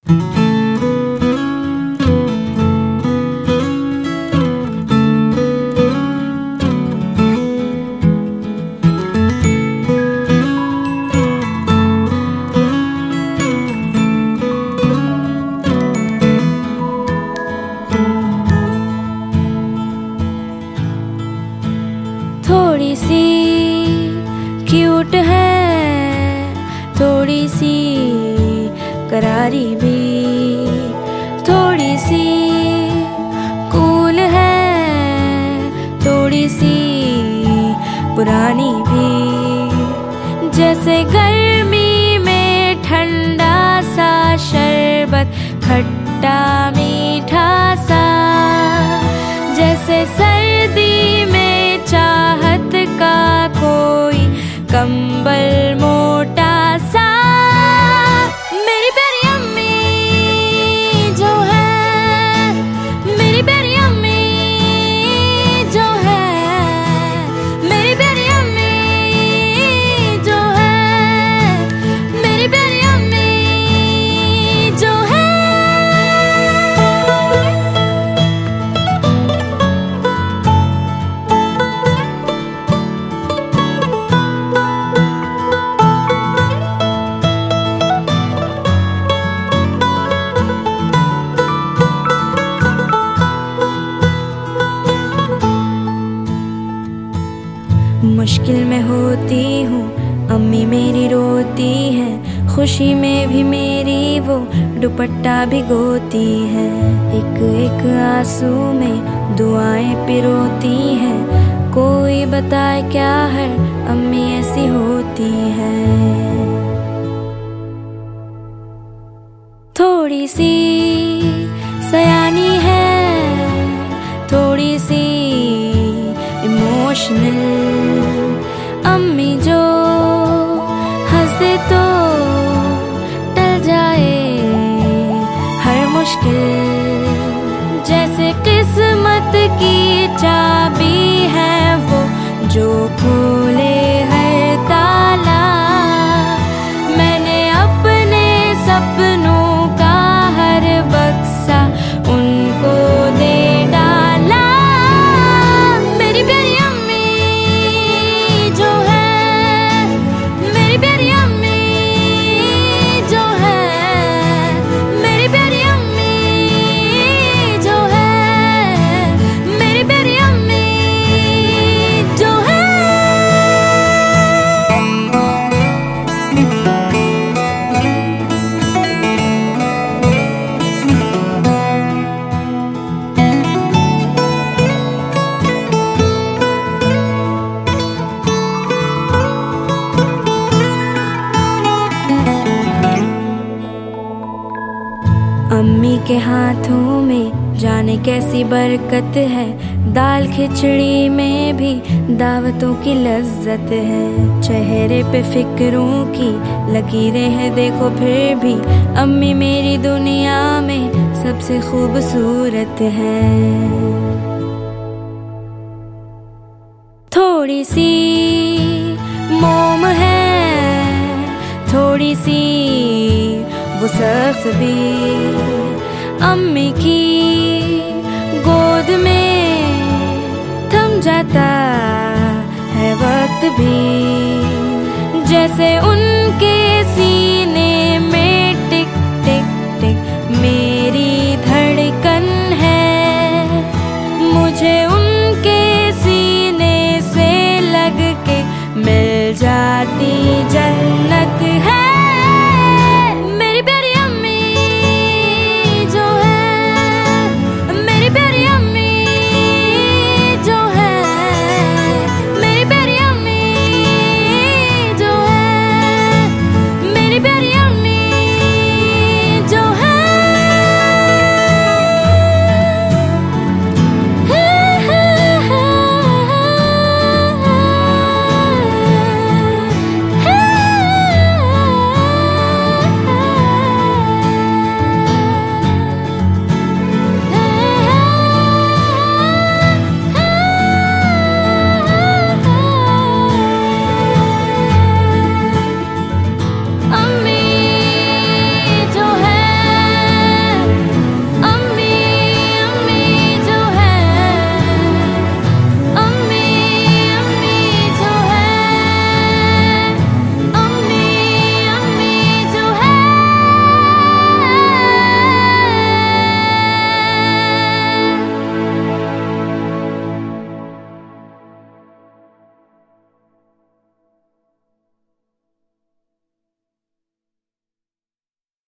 थोड़ी सी क्यूट है, थोड़ी सी करारी भी, थोड़ी सी कूल है, थोड़ी सी पुरानी भी। जैसे गर्मी में ठंडा सा शरबत, खट्टा मीठा सा, जैसे सर्दी में चाहत का कोई कंबल मोटा सा। मेरी प्यारी अम्मी जो है, मेरी प्यारी अम्मी जो है, मेरी प्यारी अम्मी जो है, मेरी प्यारी अम्मी जो है। मुश्किल में होती हूँ अम्मी मेरी रोती है, खुशी में भी मेरी वो दुपट्टा भिगोती है। एक एक आंसू में दुआएं पिरोती हैं, कोई बताए क्या है अम्मी ऐसी होती है। थोड़ी सी सयानी है, थोड़ी सी इमोशनल, अम्मी जो हंस दे तो टल जाए हर मुश्किल। जैसे किस्मत की चाबी है वो जो खोले हर ताला, मैंने अपने सपनों का हर बक्सा उनको दे डाला। मेरी प्यारी अम्मी जो है, मेरी प्यारी अम्मी जो है, मेरी प्यारी अम्मी जो है, मेरी प्यारी अम्मी जो है। अम्मी के हाथों में जाने कैसी बरकत है, दाल खिचड़ी में भी दावतों की लज्जत है। चेहरे पे फिक्रों की लकीरें हैं देखो फिर भी, अम्मी मेरी दुनिया में सबसे खूबसूरत है। थोड़ी सी मोम है, थोड़ी सी वो सख्त भी, अम्मी की गोद में थम जाता है वक्त भी। जैसे उनके सीने में टिक टिक टिक